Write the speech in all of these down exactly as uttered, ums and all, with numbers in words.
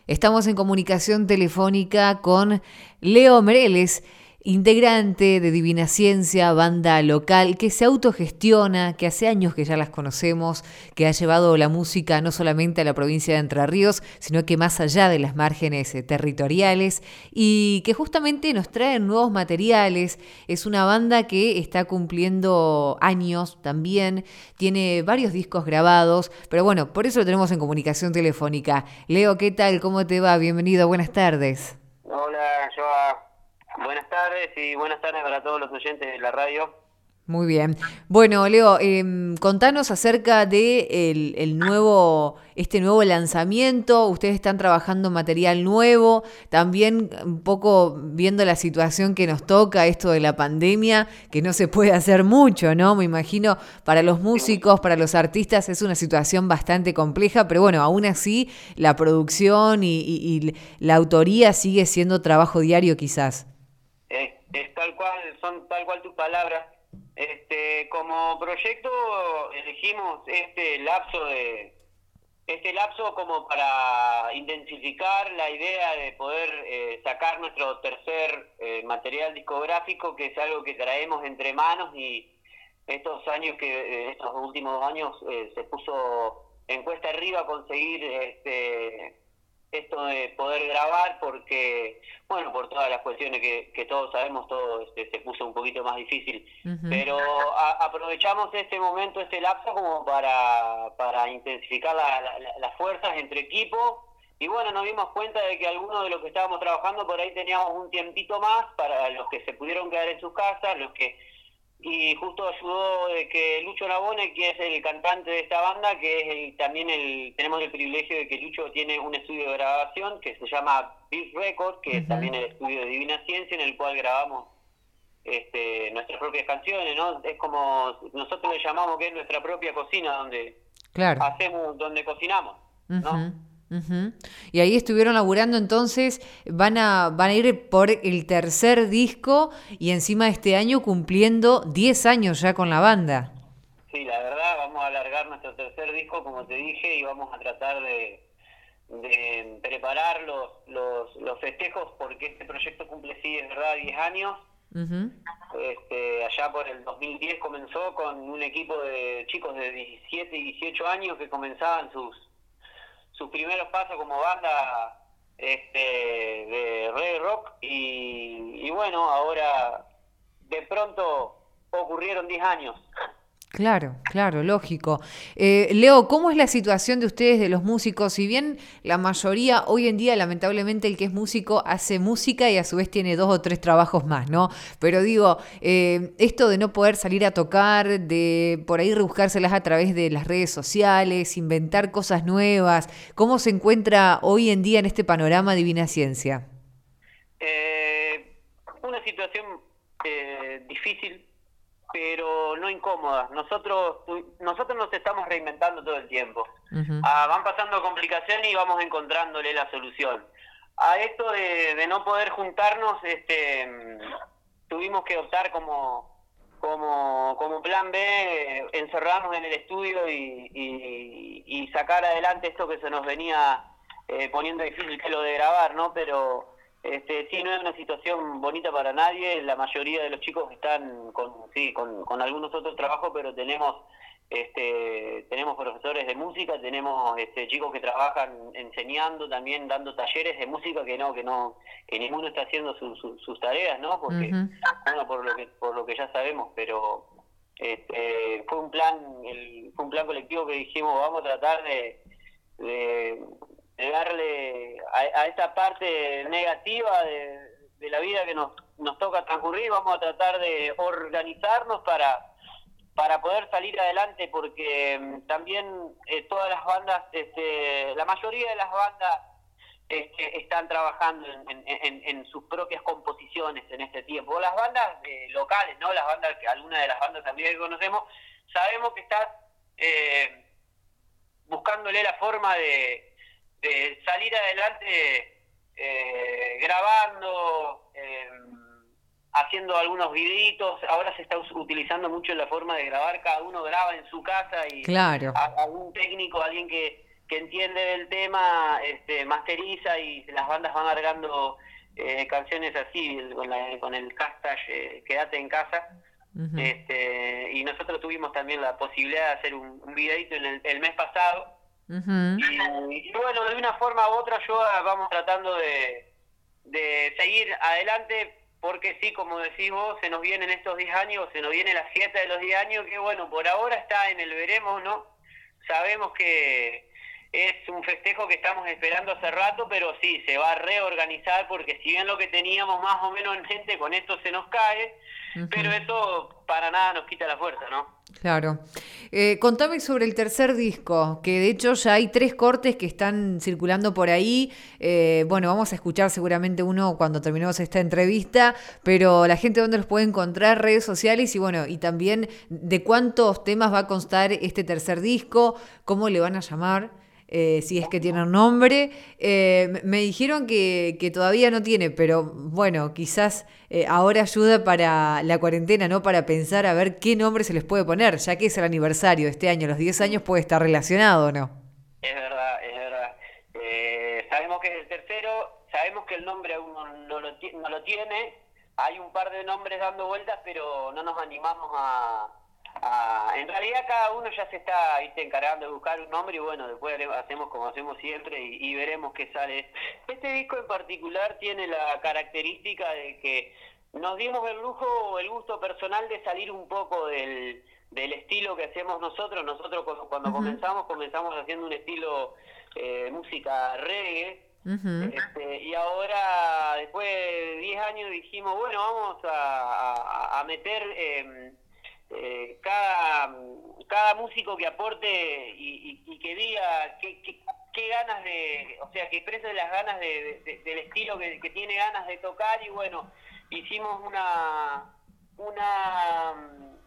Estamos en comunicación telefónica con Leo Mereles, integrante de Divina Ciencia, banda local que se autogestiona, que hace años que ya las conocemos, que ha llevado la música no solamente a la provincia de Entre Ríos, sino que más allá de las márgenes eh, territoriales, y que justamente nos trae nuevos materiales. Es una banda que está cumpliendo años también, tiene varios discos grabados, pero bueno, por eso lo tenemos en comunicación telefónica. Leo, ¿qué tal? ¿Cómo te va? Bienvenido, buenas tardes. Hola, Joa. Buenas tardes y buenas tardes para todos los oyentes de la radio. Muy bien. Bueno, Leo, eh, contanos acerca de el, el nuevo, este nuevo lanzamiento. Ustedes están trabajando material nuevo, también un poco viendo la situación que nos toca, esto de la pandemia, que no se puede hacer mucho, ¿no? Me imagino para los músicos, para los artistas es una situación bastante compleja, pero bueno, aún así la producción y, y, y la autoría sigue siendo trabajo diario quizás. Es, es tal cual, son tal cual tus palabras. Este, como proyecto elegimos este lapso de este lapso como para intensificar la idea de poder eh, sacar nuestro tercer eh, material discográfico, que es algo que traemos entre manos, y estos años que eh, estos últimos dos años eh, se puso en cuesta arriba conseguir este esto de poder grabar, porque bueno, por todas las cuestiones que, que todos sabemos, todo este, se puso un poquito más difícil, Uh-huh. pero a, aprovechamos este momento, este lapso, como para, para intensificar la, la, las fuerzas entre equipo. Y bueno, nos dimos cuenta de que algunos de los que estábamos trabajando por ahí teníamos un tiempito más para los que se pudieron quedar en sus casas, los que y justo ayudó de que Lucho Nabone, que es el cantante de esta banda, que es el, también el, tenemos el privilegio de que Lucho tiene un estudio de grabación que se llama Beat Record, que es Uh-huh. también el estudio de Divina Ciencia, en el cual grabamos este, nuestras propias canciones, ¿no? Es como, nosotros le llamamos que es nuestra propia cocina, donde Claro. hacemos, donde cocinamos, Ujú, ¿no? ujú. Y ahí estuvieron laburando, entonces van a, van a ir por el tercer disco y encima este año cumpliendo diez años ya con la banda. Sí, la verdad, vamos a alargar nuestro tercer disco, como te dije, y vamos a tratar de de preparar los, los, los festejos, porque este proyecto cumple, sí, es verdad, diez años. Ujú. Este, allá por el dos mil diez comenzó con un equipo de chicos de diecisiete y dieciocho años que comenzaban sus, sus primeros pasos como banda este, de reggae rock, y, y bueno, ahora de pronto ocurrieron diez años. Claro, claro, lógico. Eh, Leo, ¿cómo es la situación de ustedes, de los músicos? Si bien la mayoría, hoy en día, lamentablemente, el que es músico hace música y a su vez tiene dos o tres trabajos más, ¿no? Pero digo, eh, esto de no poder salir a tocar, de por ahí rebuscárselas a través de las redes sociales, inventar cosas nuevas, ¿cómo se encuentra hoy en día en este panorama Divina Ciencia? Eh, una situación eh, difícil, pero no incómoda. Nosotros nosotros nos estamos reinventando todo el tiempo. Ujú. Ah, van pasando complicaciones y vamos encontrándole la solución. A esto de, de no poder juntarnos, este, tuvimos que optar como como como plan B, eh, encerrarnos en el estudio y, y, y sacar adelante esto que se nos venía eh, poniendo difícil, que es lo de grabar, ¿no? Pero este, sí, no es una situación bonita para nadie. La mayoría de los chicos están con, sí, con, con algunos otros trabajos, pero tenemos este, tenemos profesores de música, tenemos este, chicos que trabajan enseñando, también dando talleres de música, que no, que no, que ninguno está haciendo su, su, sus tareas, ¿no? Porque, Ujú. bueno, por lo que, por lo que ya sabemos, pero este, fue un plan, el, fue un plan colectivo que dijimos, vamos a tratar de, de de darle a, a esta parte negativa de, de la vida que nos, nos toca transcurrir, vamos a tratar de organizarnos para, para poder salir adelante, porque um, también eh, todas las bandas, este, la mayoría de las bandas este, están trabajando en, en, en sus propias composiciones en este tiempo. Las bandas eh, locales, ¿no? Las bandas, que algunas de las bandas también que conocemos, sabemos que están eh, buscándole la forma de de salir adelante eh, grabando, eh, haciendo algunos videitos. Ahora se está utilizando mucho la forma de grabar, cada uno graba en su casa y Claro. a, algún técnico, alguien que, que entiende del tema este, masteriza y las bandas van largando eh, canciones así, con, la, con el hashtag eh, Quédate en casa. Uh-huh. Este, y nosotros tuvimos también la posibilidad de hacer un, un videito en el, el mes pasado. Uh-huh. y, y bueno, de una forma u otra yo vamos tratando de, de seguir adelante, porque sí, como decís vos, se nos vienen estos diez años, se nos viene la fiesta de los diez años, que bueno, por ahora está en el veremos, ¿no? Sabemos que es un festejo que estamos esperando hace rato, pero sí, se va a reorganizar, porque si bien lo que teníamos más o menos en mente con esto se nos cae, uh-huh. pero eso para nada nos quita la fuerza, ¿no? Claro. Eh, contame sobre el tercer disco, que de hecho ya hay tres cortes que están circulando por ahí. Eh, bueno, vamos a escuchar seguramente uno cuando terminemos esta entrevista, pero la gente dónde los puede encontrar, redes sociales y bueno, y también de cuántos temas va a constar este tercer disco, cómo le van a llamar. Eh, si es que tiene nombre. Eh, me dijeron que, que todavía no tiene, pero bueno, quizás eh, ahora ayuda para la cuarentena, ¿no? Para pensar a ver qué nombre se les puede poner, ya que es el aniversario de este año, los diez años puede estar relacionado, ¿no? Es verdad, es verdad. Eh, sabemos que es el tercero, sabemos que el nombre aún no, no, lo, no lo tiene, hay un par de nombres dando vueltas, pero no nos animamos a... Ah, en realidad cada uno ya se está, ¿viste?, encargando de buscar un nombre y bueno, después hacemos como hacemos siempre y, y veremos qué sale. Este disco en particular tiene la característica de que nos dimos el lujo o el gusto personal de salir un poco del, del estilo que hacemos nosotros. Nosotros cuando uh-huh. comenzamos, comenzamos haciendo un estilo eh, música reggae. Uh-huh. Este, y ahora, después de diez años, dijimos, bueno, vamos a, a, a meter... Eh, Eh, cada cada músico que aporte y, y, y que diga qué, qué, qué ganas de, o sea, que exprese las ganas de, de, del estilo que, que tiene ganas de tocar. Y bueno, hicimos una una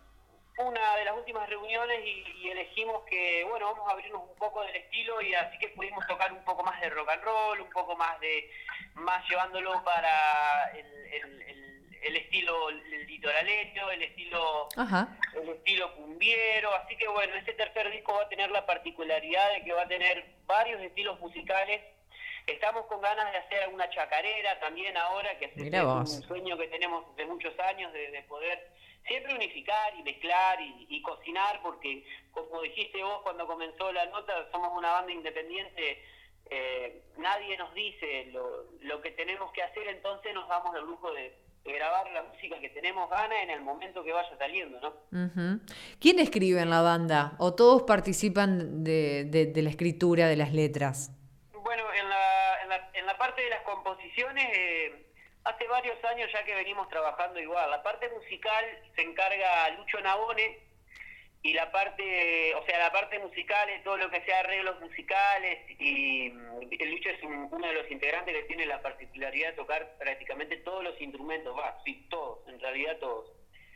una de las últimas reuniones y, y elegimos que, bueno, vamos a abrirnos un poco del estilo, y así que pudimos tocar un poco más de rock and roll, un poco más de, más llevándolo para el, el, el el estilo litoraleño, el estilo Ajá. el estilo cumbiero, así que bueno, este tercer disco va a tener la particularidad de que va a tener varios estilos musicales. Estamos con ganas de hacer una chacarera también ahora, que es un sueño que tenemos de muchos años, de, de poder siempre unificar y mezclar y, y cocinar, porque como dijiste vos cuando comenzó la nota, somos una banda independiente. Eh, nadie nos dice lo, lo que tenemos que hacer, entonces nos damos el lujo de de grabar la música que tenemos ganas en el momento que vaya saliendo, ¿no? Uh-huh. ¿Quién escribe en la banda? ¿O todos participan de, de, de la escritura de las letras? Bueno, en la, en la, en la parte de las composiciones, eh, hace varios años ya que venimos trabajando igual. La parte musical se encarga Lucho Nabone, y la parte, o sea, la parte musical es todo lo que sea arreglos musicales, y el Lucho es un, uno de los integrantes que tiene la particularidad de tocar prácticamente todos los instrumentos, va, sí, todos, en realidad todos.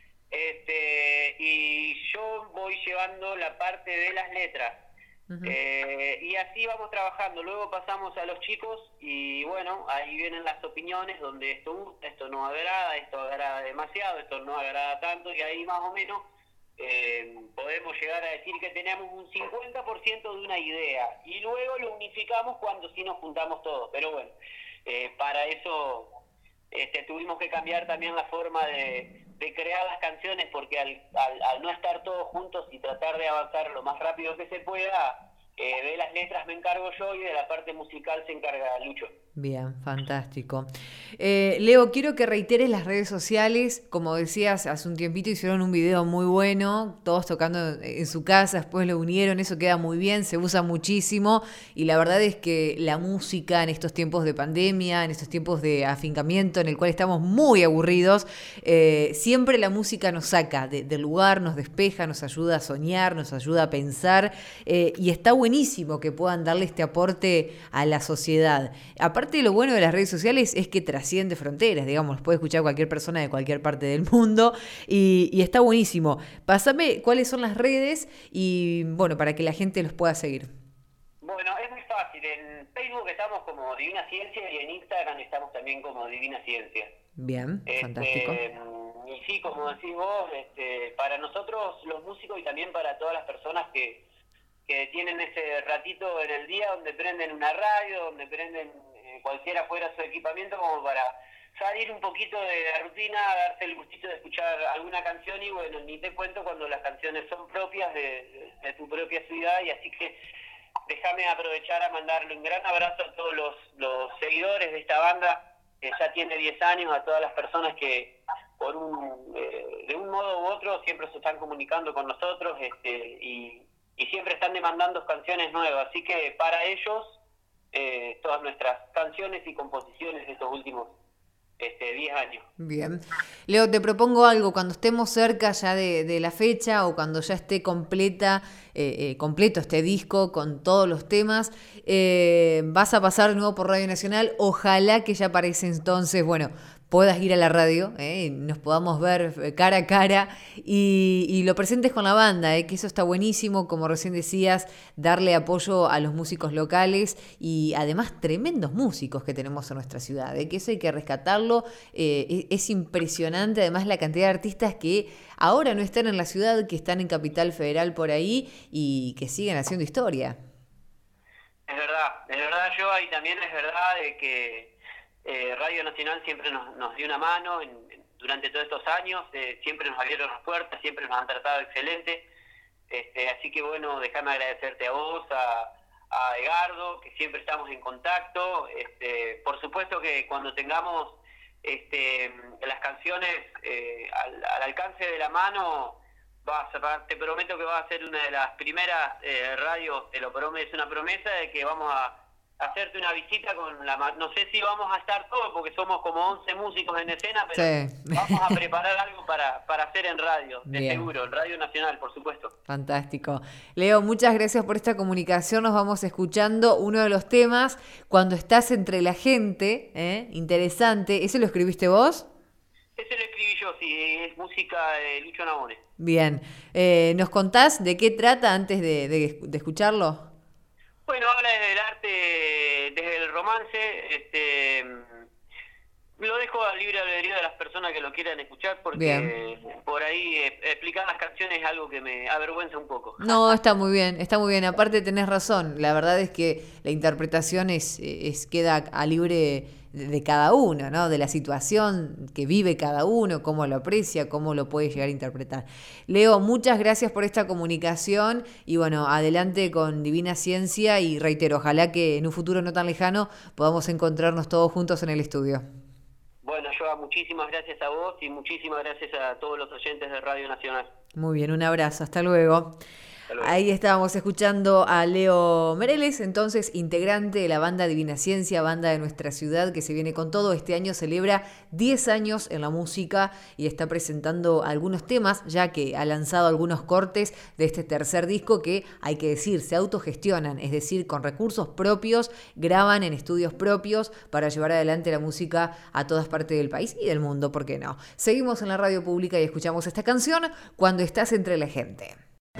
Este, y yo voy llevando la parte de las letras. Uh-huh. Eh, y así vamos trabajando. Luego pasamos a los chicos y bueno, ahí vienen las opiniones, donde esto, esto no agrada, esto agrada demasiado, esto no agrada tanto, y ahí más o menos Eh, podemos llegar a decir que tenemos un cincuenta por ciento de una idea, y luego lo unificamos cuando sí nos juntamos todos. Pero bueno, eh, para eso este, tuvimos que cambiar también la forma de, de crear las canciones, porque al, al, al no estar todos juntos y tratar de avanzar lo más rápido que se pueda, eh, de las letras me encargo yo y de la parte musical se encarga Lucho. Bien, fantástico. Eh, Leo, quiero que reiteres las redes sociales. Como decías, hace un tiempito hicieron un video muy bueno, todos tocando en su casa, después lo unieron, eso queda muy bien, se usa muchísimo, y la verdad es que la música en estos tiempos de pandemia, en estos tiempos de afincamiento en el cual estamos muy aburridos, eh, siempre la música nos saca de, del lugar, nos despeja, nos ayuda a soñar, nos ayuda a pensar, eh, y está buenísimo que puedan darle este aporte a la sociedad. Aparte, Aparte, lo bueno de las redes sociales es que trasciende fronteras, digamos, puede escuchar cualquier persona de cualquier parte del mundo, y, y está buenísimo. Pásame cuáles son las redes y, bueno, para que la gente los pueda seguir. Bueno, es muy fácil. En Facebook estamos como Divina Ciencia y en Instagram estamos también como Divina Ciencia. Bien, este, fantástico. Y sí, como decís vos, este, para nosotros los músicos y también para todas las personas que... que que tienen ese ratito en el día donde prenden una radio, donde prenden eh, cualquiera fuera su equipamiento, como para salir un poquito de la rutina, darse el gustito de escuchar alguna canción. Y bueno, ni te cuento cuando las canciones son propias de, de, de tu propia ciudad. Y así que déjame aprovechar a mandarle un gran abrazo a todos los, los seguidores de esta banda, que ya tiene diez años, a todas las personas que por un eh, de un modo u otro siempre se están comunicando con nosotros, este, y, y siempre están demandando canciones nuevas. Así que para ellos, eh, todas nuestras canciones y composiciones de estos últimos Este, diez años. Bien. Leo, te propongo algo, cuando estemos cerca ya de, de la fecha o cuando ya esté completa, eh, eh, completo este disco con todos los temas, eh, vas a pasar de nuevo por Radio Nacional. Ojalá que ya para ese entonces, bueno, puedas ir a la radio, eh, nos podamos ver cara a cara y, y lo presentes con la banda, eh, que eso está buenísimo, como recién decías, darle apoyo a los músicos locales y además tremendos músicos que tenemos en nuestra ciudad, eh, que eso hay que rescatarlo. Eh, es, es impresionante además la cantidad de artistas que ahora no están en la ciudad, que están en Capital Federal por ahí y que siguen haciendo historia. Es verdad, es verdad, yo y también es verdad de que Eh, Radio Nacional siempre nos, nos dio una mano en, en, durante todos estos años, eh, siempre nos abrieron las puertas, siempre nos han tratado excelente, este, así que bueno, déjame agradecerte a vos, a, a Edgardo, que siempre estamos en contacto. Este, por supuesto que cuando tengamos este, las canciones eh, al, al alcance de la mano, vas a, te prometo que va a ser una de las primeras eh, radios, te lo prometo, es una promesa de que vamos a hacerte una visita con la... No sé si vamos a estar todos, porque somos como once músicos en escena, pero sí, vamos a preparar algo para, para hacer en radio, de Bien. Seguro, en Radio Nacional, por supuesto. Fantástico. Leo, muchas gracias por esta comunicación. Nos vamos escuchando uno de los temas, Cuando estás entre la gente, ¿eh? Interesante. ¿Ese lo escribiste vos? Ese lo escribí yo, sí, es música de Lucho Nabone. Bien. Eh, ¿Nos contás de qué trata antes de, de, de escucharlo? Bueno, habla desde el arte, desde el romance, este, lo dejo a libre albedrío de las personas que lo quieran escuchar, porque Bien. por ahí eh, explicar las canciones es algo que me avergüenza un poco. No, está muy bien, está muy bien, aparte tenés razón, la verdad es que la interpretación es, es queda a libre de cada uno, ¿no? De la situación que vive cada uno, cómo lo aprecia, cómo lo puede llegar a interpretar. Leo, muchas gracias por esta comunicación y bueno, adelante con Divina Ciencia y reitero, ojalá que en un futuro no tan lejano podamos encontrarnos todos juntos en el estudio. Bueno, Joa, muchísimas gracias a vos y muchísimas gracias a todos los oyentes de Radio Nacional. Muy bien, un abrazo, hasta luego. Ahí estábamos escuchando a Leo Mereles, entonces integrante de la banda Divina Ciencia, banda de nuestra ciudad que se viene con todo. Este año celebra diez años en la música y está presentando algunos temas, ya que ha lanzado algunos cortes de este tercer disco que, hay que decir, se autogestionan, es decir, con recursos propios, graban en estudios propios para llevar adelante la música a todas partes del país y del mundo, ¿por qué no? Seguimos en la radio pública y escuchamos esta canción, Cuando estás entre la gente.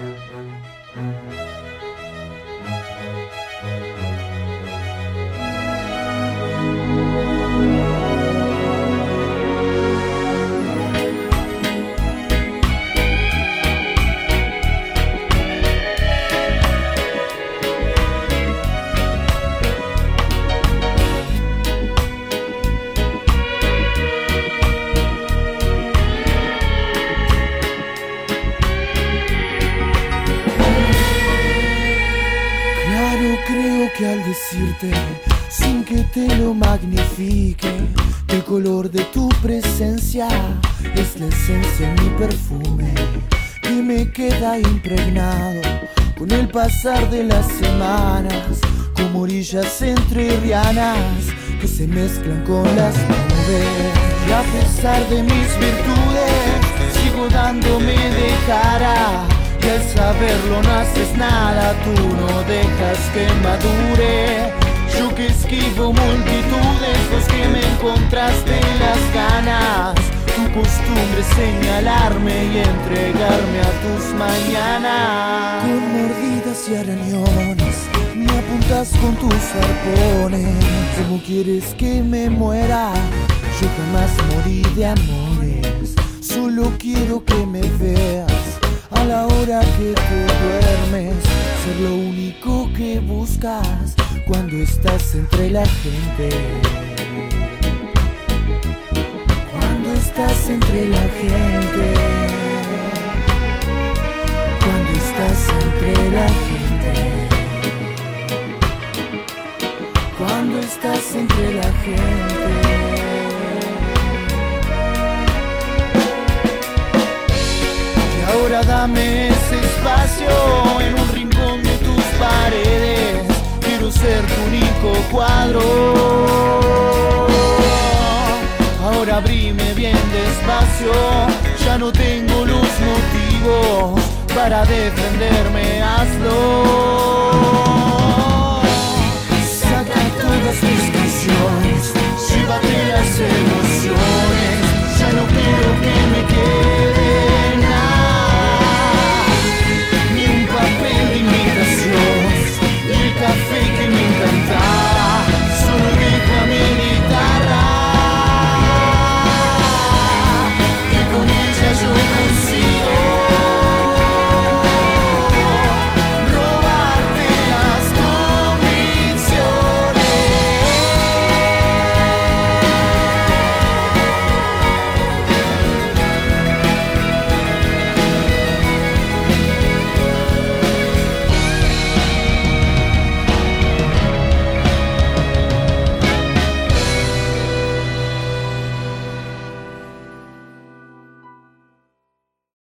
Que al decirte, sin que te lo magnifique, el color de tu presencia es la esencia en mi perfume, que me queda impregnado con el pasar de las semanas, como orillas entrerrianas que se mezclan con las nubes. Y a pesar de mis virtudes, sigo dándome de cara. Y al saberlo no haces nada, tú no dejas que madure. Yo que esquivo multitudes, vos que me encontraste en las ganas. Tu costumbre es señalarme y entregarme a tus mañanas. Con mordidas y arañones, me apuntas con tus arpones. ¿Cómo quieres que me muera? Yo jamás morí de amores. Solo quiero que me veas a la hora que te duermes, ser lo único que buscas cuando estás entre la gente. Cuando estás entre la gente. Cuando estás entre la gente. Cuando estás entre la gente. Ahora dame ese espacio en un rincón de tus paredes. Quiero ser tu único cuadro. Ahora abrime bien despacio. Ya no tengo los motivos para defenderme. Hazlo. Saca todas tus